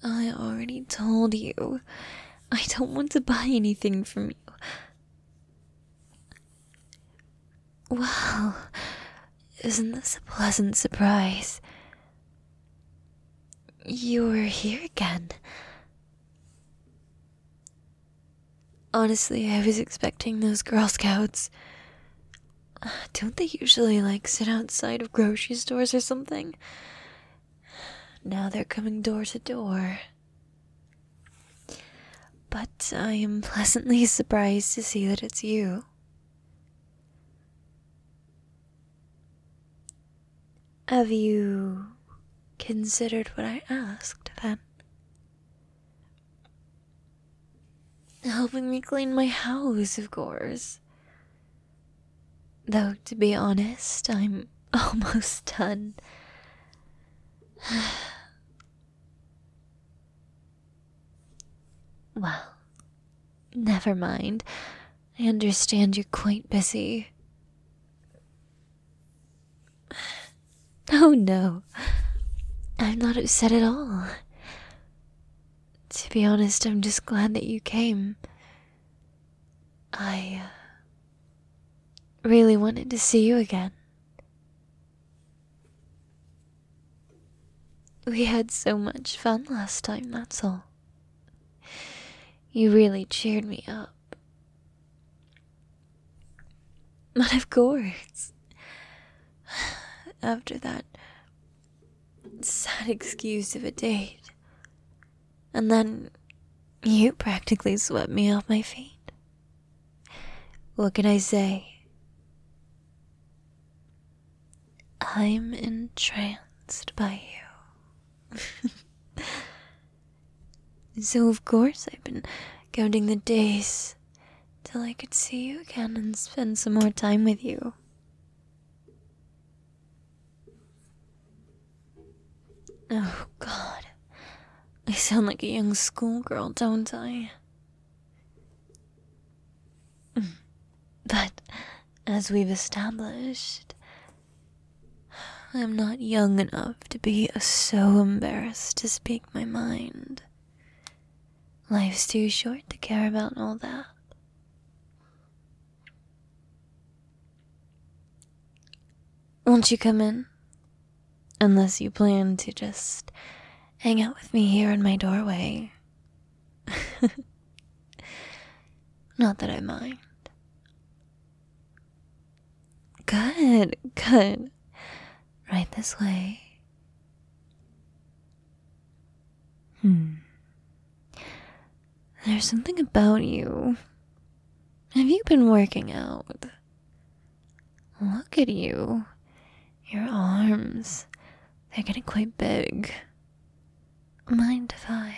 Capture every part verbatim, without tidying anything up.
I already told you. I don't want to buy anything from you. Wow, isn't this a pleasant surprise? You're here again. Honestly, I was expecting those Girl Scouts. Don't they usually, like, sit outside of grocery stores or something? Now they're coming door to door. But I am pleasantly surprised to see that it's you. Have you considered what I asked, then? Helping me clean my house, of course. Though, to be honest, I'm almost done. Well, never mind. I understand you're quite busy. Oh no, I'm not upset at all. To be honest, I'm just glad that you came. I uh, really wanted to see you again. We had so much fun last time, that's all. You really cheered me up. But of course, after that sad excuse of a date, and then you practically swept me off my feet. What can I say? I'm entranced by you. So of course I've been counting the days till I could see you again and spend some more time with you. Oh God, I sound like a young schoolgirl, don't I? But as we've established, I'm not young enough to be so embarrassed to speak my mind. Life's too short to care about all that. Won't you come in? Unless you plan to just hang out with me here in my doorway. Not that I mind. Good, good. Right this way. Hmm. There's something about you. Have you been working out? Look at you. Your arms. They're getting quite big. Mind if I...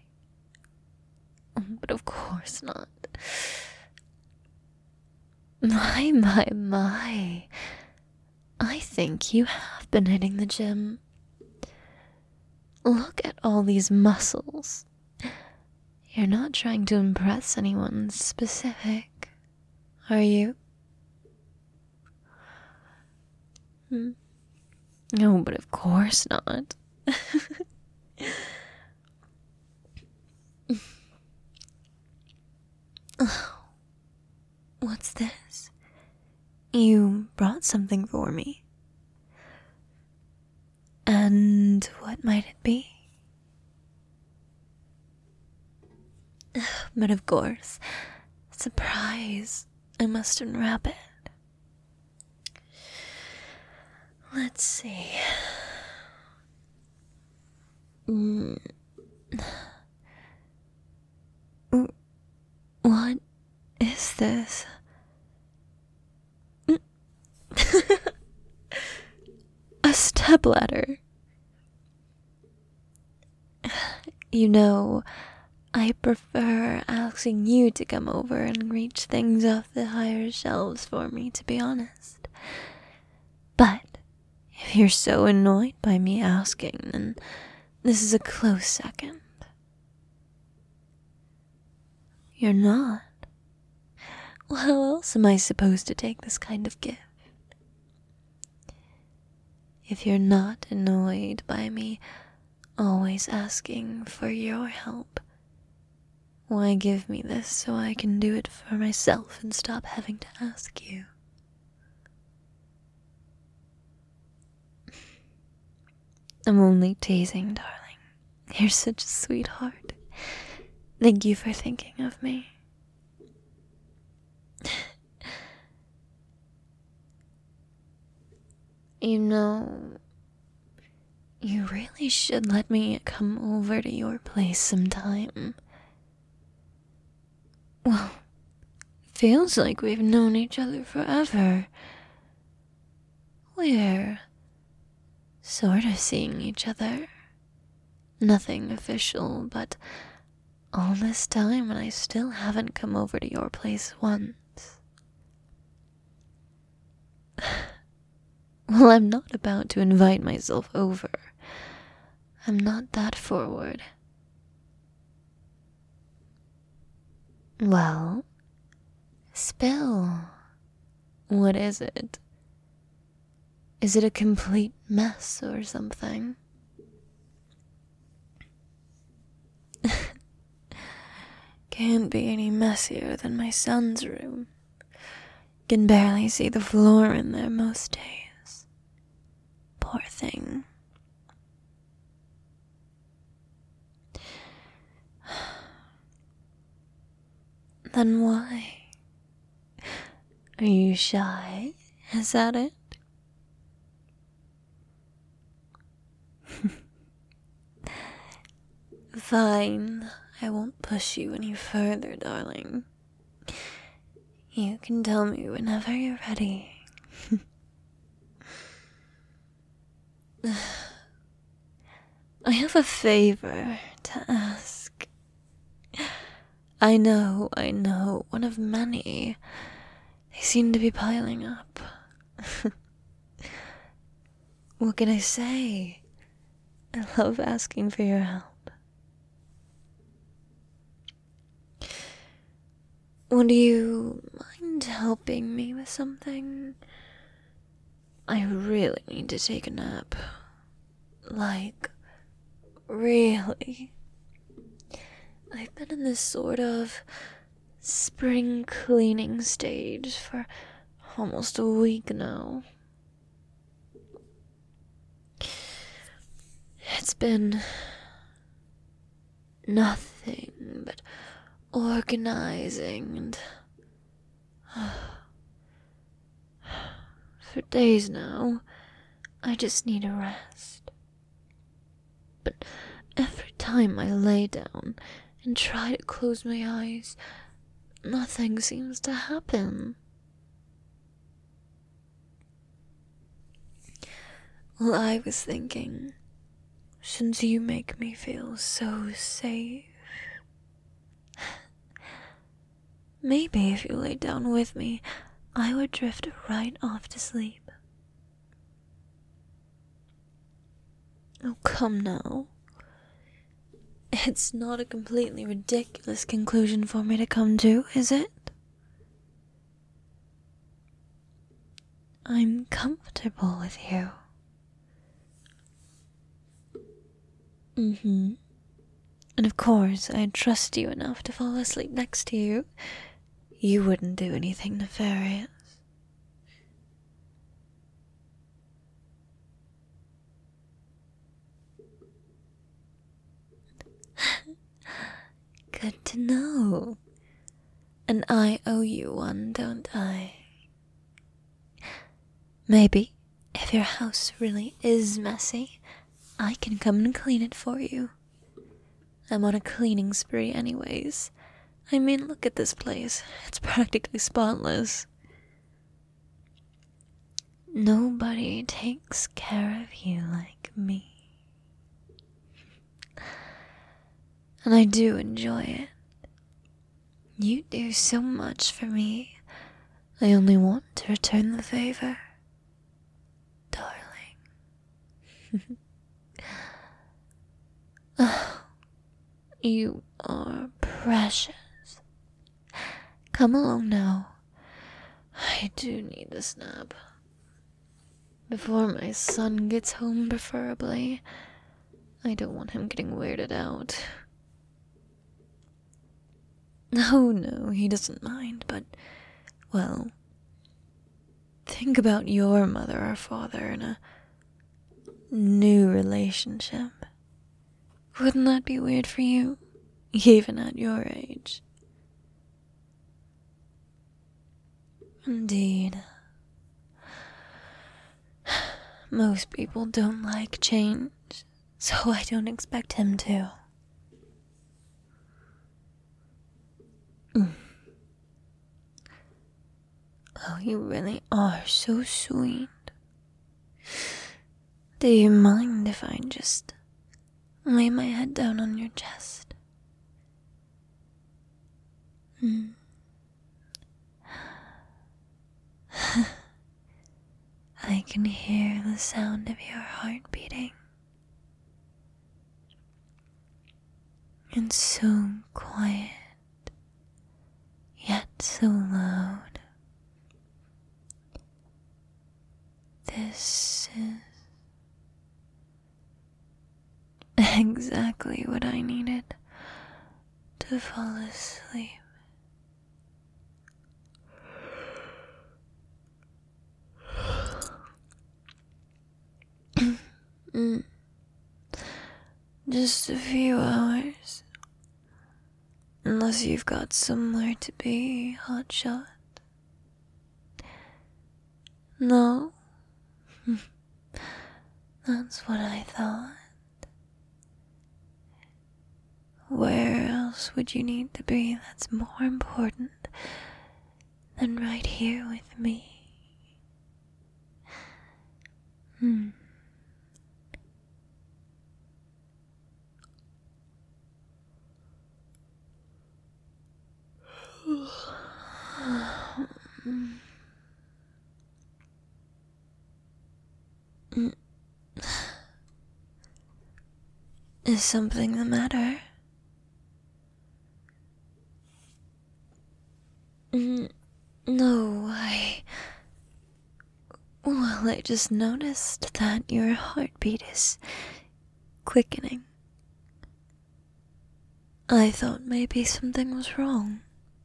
But of course not. My, my, my. I think you have been hitting the gym. Look at all these muscles. You're not trying to impress anyone specific, are you? Hmm. No, but of course not. Oh, what's this? You brought something for me. And what might it be? But of course, surprise. I must unwrap it. Let's see. Mm. What is this? A stepladder. You know, I prefer asking you to come over and reach things off the higher shelves for me, to be honest. But if you're so annoyed by me asking, then this is a close second. You're not? Well, how else am I supposed to take this kind of gift? If you're not annoyed by me always asking for your help. Why give me this so I can do it for myself and stop having to ask you? I'm only teasing, darling. You're such a sweetheart. Thank you for thinking of me. You know, you really should let me come over to your place sometime. Well, feels like we've known each other forever. We're sort of seeing each other. Nothing official, but all this time and I still haven't come over to your place once. Well, I'm not about to invite myself over. I'm not that forward. Well, spill. What is it? Is it a complete mess or something? Can't be any messier than my son's room. Can barely see the floor in there most days. Poor thing. Then why? Are you shy? Is that it? Fine. I won't push you any further, darling. You can tell me whenever you're ready. I have a favor to ask. I know, I know, one of many. They seem to be piling up. What can I say? I love asking for your help. Would you mind helping me with something? I really need to take a nap. Like, really. I've been in this sort of spring cleaning stage for almost a week now. It's been nothing but organizing and for days now I just need a rest. But every time I lay down and try to close my eyes, nothing seems to happen. Well, I was thinking, since you make me feel so safe, maybe if you lay down with me, I would drift right off to sleep. Oh, come now. It's not a completely ridiculous conclusion for me to come to, is it? I'm comfortable with you. Mm-hmm. And of course, I'd trust you enough to fall asleep next to you. You wouldn't do anything nefarious. Good to know. And I owe you one, don't I? Maybe, if your house really is messy, I can come and clean it for you. I'm on a cleaning spree anyways. I mean, look at this place. It's practically spotless. Nobody takes care of you like me. And I do enjoy it. You do so much for me. I only want to return the favor. Darling. Oh, you are precious. Come along now. I do need this nap. Before my son gets home, preferably. I don't want him getting weirded out. Oh no, he doesn't mind, but, well, think about your mother or father in a new relationship. Wouldn't that be weird for you, even at your age? Indeed. Most people don't like change, so I don't expect him to. Mm. Oh, you really are so sweet. Do you mind if I just lay my head down on your chest? Mm. I can hear the sound of your heart beating. It's so quiet, yet so loud. This is exactly what I needed to fall asleep. mm. Just a few hours. Unless you've got somewhere to be, hotshot. No? That's what I thought. Where else would you need to be that's more important than right here with me? Hmm. Is something the matter? Mm, no, I... Well, I just noticed that your heartbeat is quickening. I thought maybe something was wrong.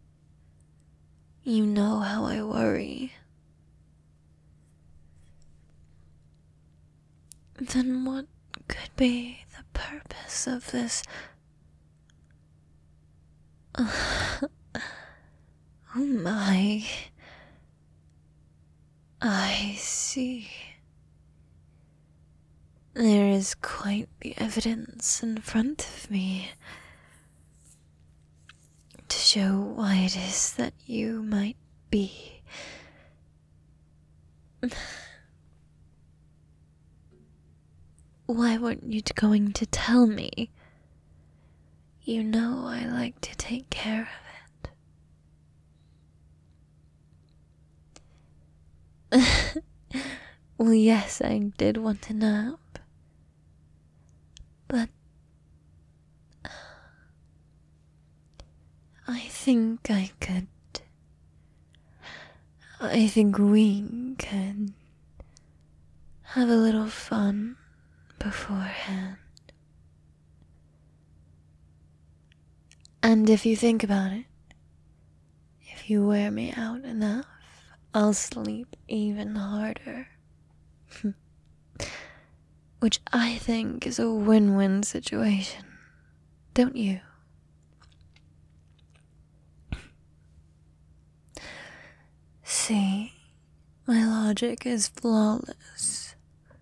You know how I worry. Then what could be the purpose of this? Uh, oh my. I see. There is quite the evidence in front of me to show why it is that you might be. Why weren't you going to tell me? You know I like to take care of it. Well, yes, I did want a nap. But I think I could. I think we could have a little fun beforehand. And if you think about it, if you wear me out enough, I'll sleep even harder. Which I think is a win-win situation, don't you? See, my logic is flawless.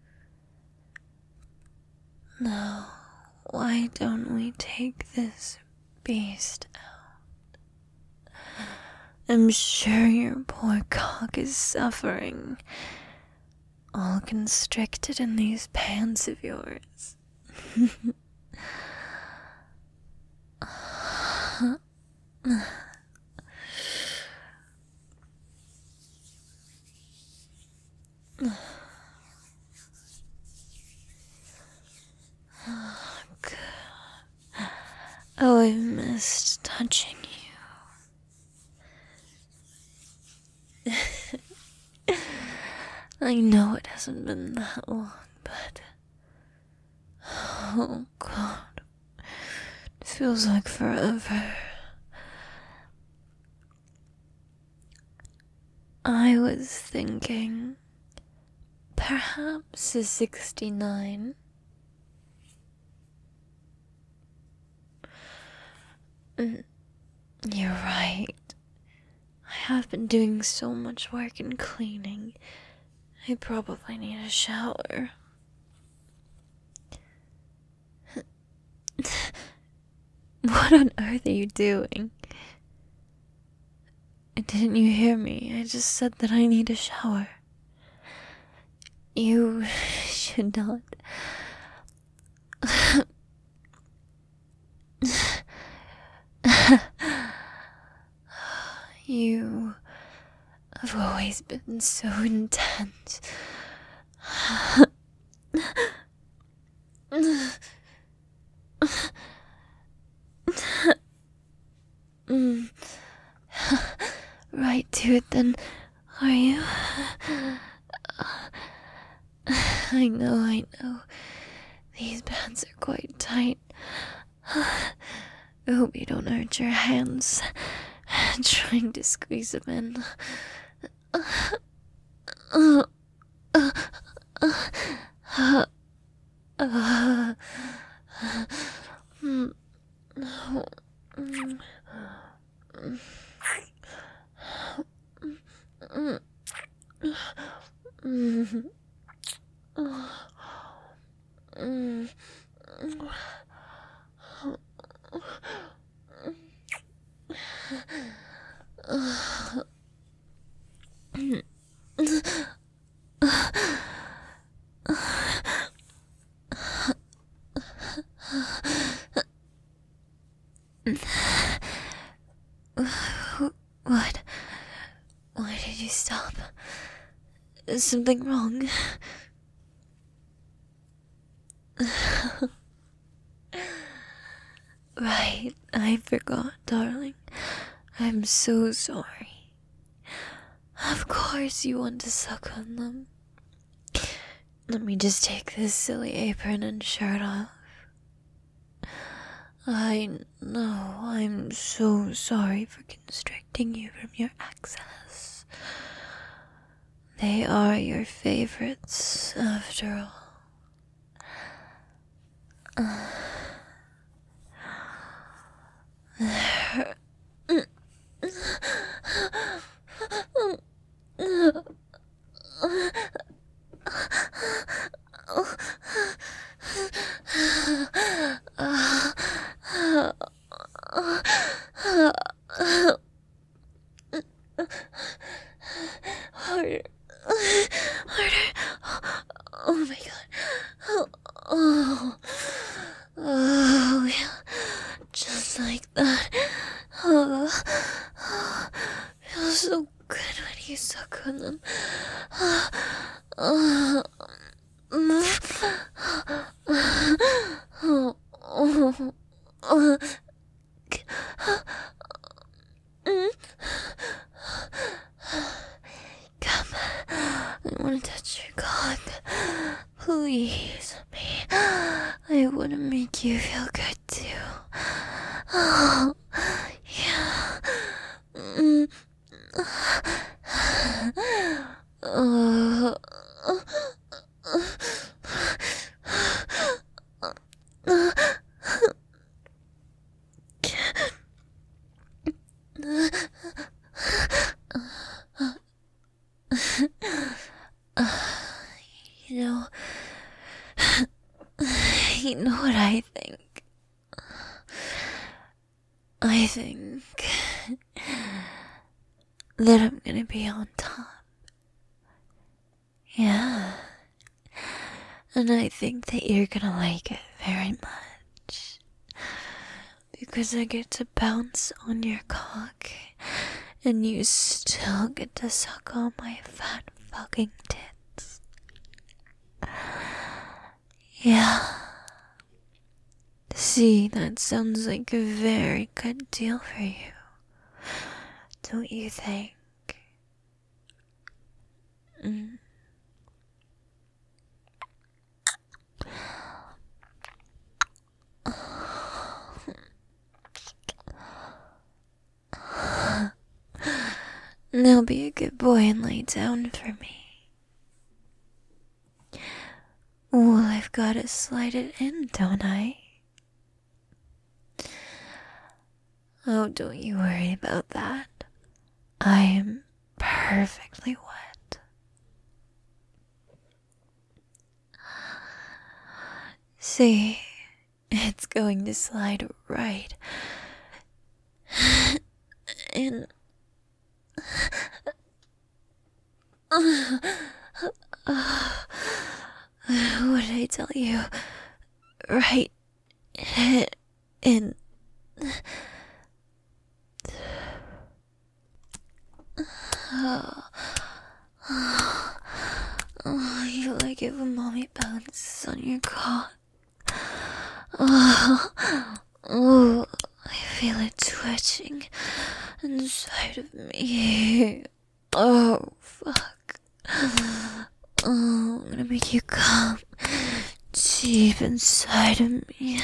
Now, why don't we take this beast out? I'm sure your poor cock is suffering, all constricted in these pants of yours. Good. Oh, I missed touching you. I know it hasn't been that long, but Oh, God. It feels like forever. I was thinking, perhaps a sixty-nine. Mm, you're right. I have been doing so much work and cleaning. I probably need a shower. What on earth are you doing? Didn't you hear me? I just said that I need a shower. You should not. You have always been so intense. Mm. Right to it then, are you? I know, I know. These bands are quite tight. I hope you don't hurt your hands trying to squeeze them in. What? Why did you stop? Is something wrong? Right, I forgot, darling. I'm so sorry. Of course you want to suck on them. Let me just take this silly apron and shirt off. I know, I'm so sorry for constricting you from your access. They are your favorites, after all. Uh, Harder. Harder. Oh my god. Oh, oh. Oh, yeah. Just like that. Oh, oh. Feels so good when you suck on them. Oh, oh. Oh, oh, oh. Come, I want to touch your cock. Please, me. I want to make you feel good too. Oh, yeah. Mm. Oh. You know, you know what I think? I think that I'm gonna be on top. Yeah. And I think that you're gonna like it very much. Because I get to bounce on your cock, and you still get to suck on my fat fucking tits. Yeah. See, that sounds like a very good deal for you. Don't you think? Mm. Now be a good boy and lay down for me. Well, I've gotta slide it in, don't I? Oh, don't you worry about that. I am perfectly wet. See, it's going to slide right in. What did I tell you? Right in. Oh, you like it when mommy bounces on your cock. Oh, oh, I feel it twitching inside of me. Oh, fuck. Oh, I'm gonna make you come deep inside of me.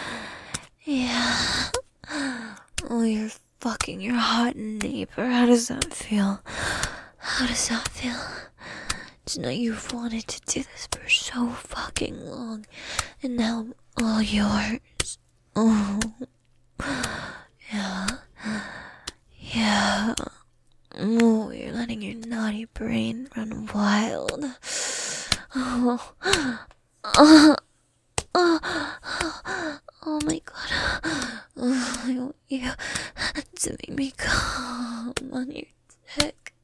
Yeah. Oh, you're fucking your hot neighbor. How does that feel? How does that feel? To know you've wanted to do this for so fucking long, and now I'm all yours. Oh. Yeah. Yeah. Oh, you're letting your naughty brain run wild. Oh. Oh. Oh. Oh my god. Oh, I want you to make me come on your dick.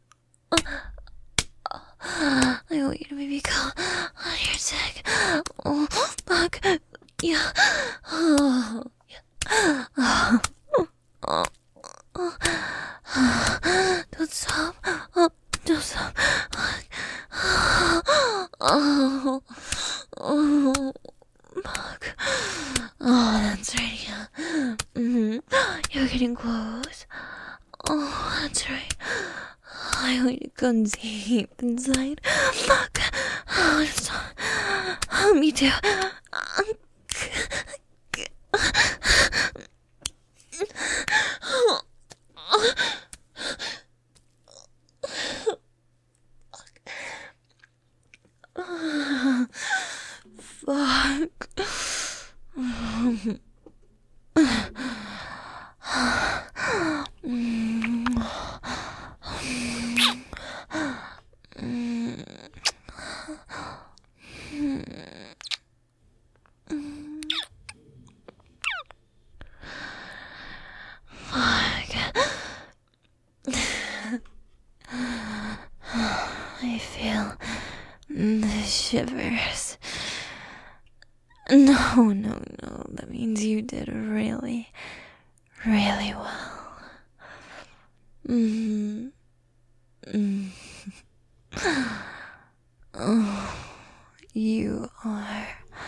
I want you to make me come on your dick. Oh, fuck. Yeah. Oh, yeah. Oh. Oh. Oh. Don't stop. Oh, don't stop. Oh. Oh. Fuck. Oh, that's right, yeah. Mm-hmm. You're getting close. Oh, that's right. I want you to go deep inside. Fuck. Oh, stop. Oh, me too. Fuck. I feel the shivers. No, no, no. That means you did really, really well. Mm-hmm. Mm-hmm. Oh, you are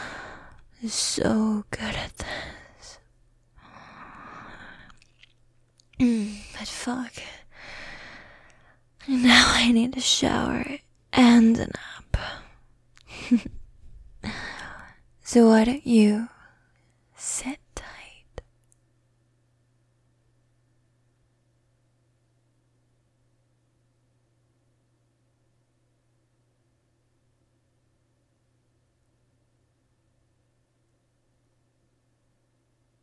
so good at this. Mm, but fuck. Now I need a shower and a nap. So why don't you